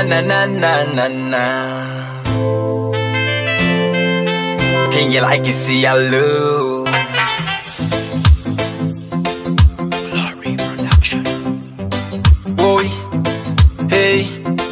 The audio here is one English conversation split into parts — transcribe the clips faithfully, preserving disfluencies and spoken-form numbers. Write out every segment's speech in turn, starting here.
na na na na na na. Can you like it? See I love Glory Production. Boy, hey,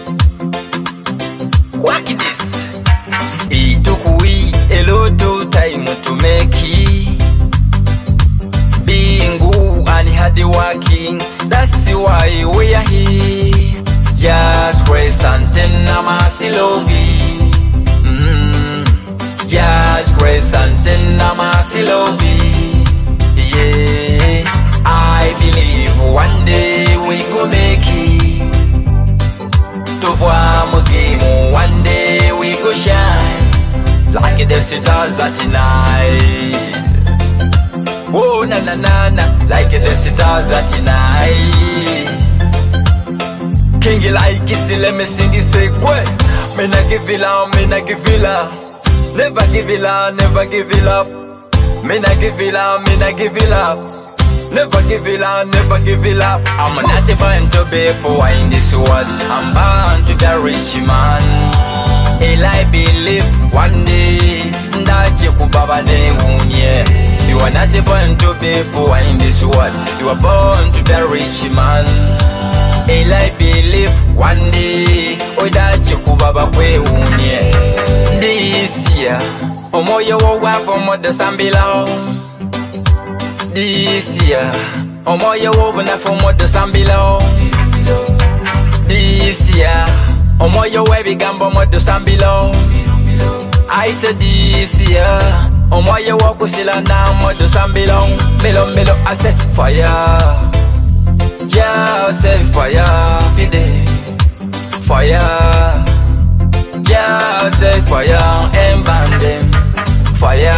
what is this? It took we a lot of time to make it. Being good and hard working, that's why we are here. Just grace and tender mercy, love mm. Just grace and tender mercy, love yeah. I believe one day we go make it. To voir mon game, one day we go shine like the stars at night. Oh na na na na, like the stars at night. King you like it, see let me sing it, say what? Me not give it up, me not give it up. Never give it up, never give it up. Me not give it up, me not give it up. Never give it up, never give it up. I'm not born to be poor in this world. I'm born to be a rich man. And I believe one day that you could baba ne unye. You are not born to be poor in this world. You are born to be a rich man. And I believe one day oh that you could baba kwe unye. This year, omo yo wa for mother sambila. This year, omo yo wa na for mother sambila. This year, omo yo we bigambo mother sambila. I said this year, omo yo wa kusila na mother sambila. Melo melo I said fire. Yeah, say fire, fide, fire. Yeah, say fire, and band them, fire.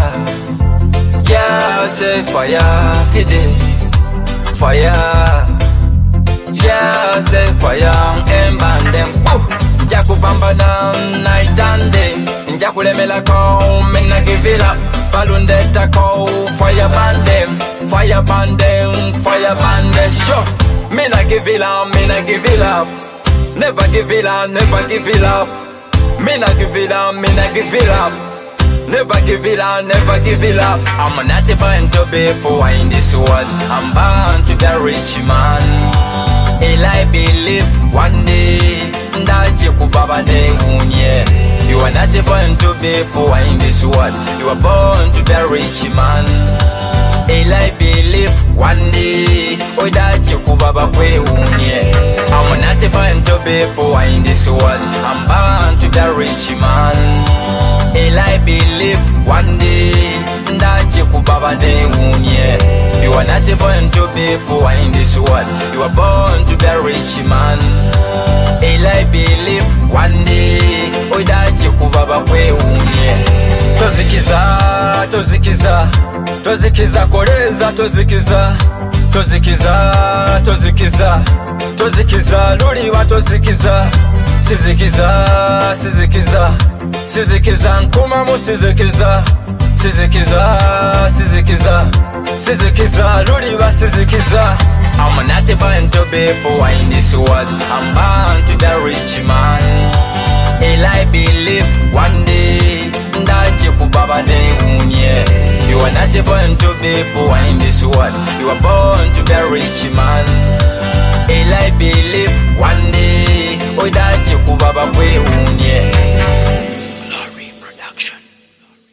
Yeah, say fire, fide, fire. Yeah, say fire, and band them. Jaku bamba na night and day. Jaku le mela ko, me na give it up. Balloon de tako, fire band them. Fire band them, fire band them, sure. Me not give it up, me not give it up. Never give it up, never give it up. Me not give it up, me not give it up. Never give it up, never give it up. I'm not born to be poor in this world. I'm born to be a rich man. And I believe one day that you could baba ne unye. You are not born to be poor in this world. You are born to be a rich man. And I believe one day oh that you could baba kwe unye. I'm not born to be poor in this world. I'm born to be a rich man. And I believe one day that you could baba ne unye. You are not born to be poor in this world. You are born to be a rich man. And I believe one day oh that you could baba kwe unye. Tozikiza, tozikiza. Tozikiza koreza, tozikiza. Tozikiza, tozikiza. Tozikiza, luriwa tozikiza. Sizikiza, sizikiza. Sizikiza, nkuma mu sizikiza. Sizikiza, sizikiza. Sizikiza, luriwa sizikiza. I'm not born to be poor in this world. I'm born to be a rich man. And I believe one day that you could baba ne unye. You are not born to be poor in this world. You are born to be a rich man. And I believe one day oh that you could baba kwe unye.